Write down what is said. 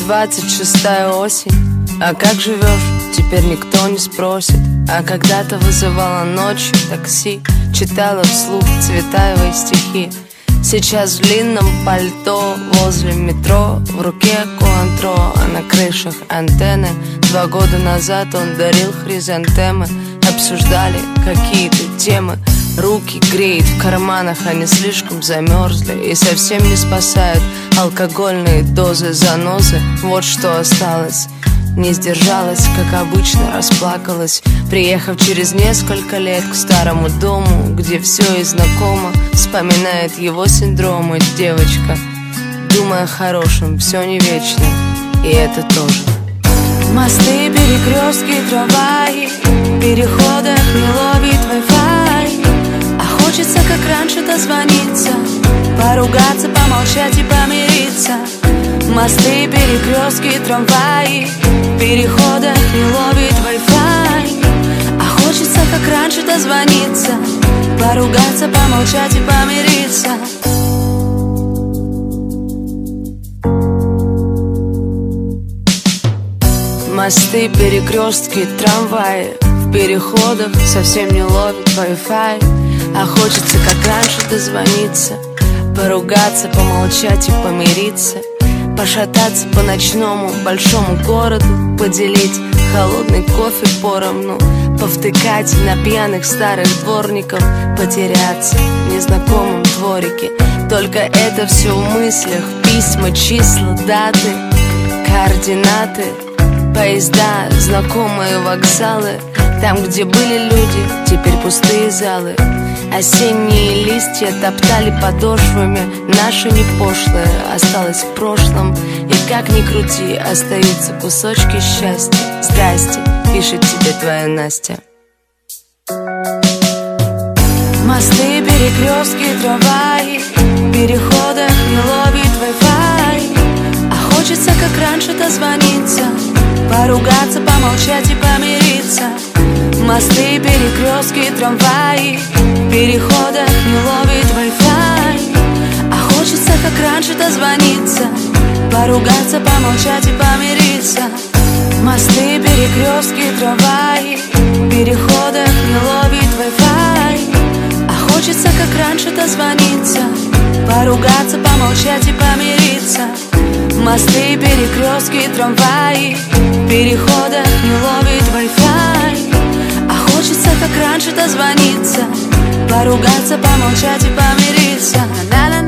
26-я осень. А как живешь, теперь никто не спросит. А когда-то вызывала ночью такси, читала вслух Цветаевой стихи. Сейчас в длинном пальто возле метро, в руке Куантро, а на крышах антенны. 2 года назад он дарил хризантемы. Обсуждали какие-то темы. Руки греет в карманах, они слишком замерзли. И совсем не спасают алкогольные дозы занозы. Вот что осталось. Не сдержалась, как обычно, расплакалась, приехав через несколько лет к старому дому, где все и знакомо, вспоминает его синдромы девочка. Думая о хорошем, все не вечно, и это тоже. Мосты, перекрестки, трамваи, в переходах не ловит Wi-Fi. А хочется, как раньше, дозвониться, поругаться, помолчать и помириться. Мосты, перекрестки, трамваи, в переходах не ловит Wi-Fi. А хочется, как раньше, дозвониться, поругаться, помолчать и помириться. Мосты, перекрестки, трамваи, в переходах совсем не ловит Wi-Fi. А хочется, как раньше, дозвониться, поругаться, помолчать и помириться. Пошататься по ночному большому городу, поделить холодный кофе поровну, повтыкать на пьяных старых дворников, потеряться в незнакомом дворике. Только это все в мыслях, письма, числа, даты, координаты, поезда, знакомые вокзалы. Там, где были люди, теперь пустые залы. Осенние листья топтали подошвами. Наше не пошлое осталось в прошлом. И как ни крути, остаются кусочки счастья. Здрасте, пишет тебе твоя Настя. Мосты, перекрестки, трамваи, в переходах не ловит Wi-Fi. А хочется, как раньше, дозвониться, поругаться, помолчать и помириться. Мосты, перекрестки, трамваи, в переходах не ловит Wi-Fi. А хочется, как раньше, дозвониться, поругаться, помолчать и помириться. Мосты, перекрестки, трамваи, в переходах не ловит Wi-Fi. А хочется, как раньше, дозвониться, поругаться, помолчать и помириться. Мосты, перекрестки, трамваи, в переходах не ловит Wi-Fi. А хочется, как раньше, дозвониться, поругаться, помолчать и помириться.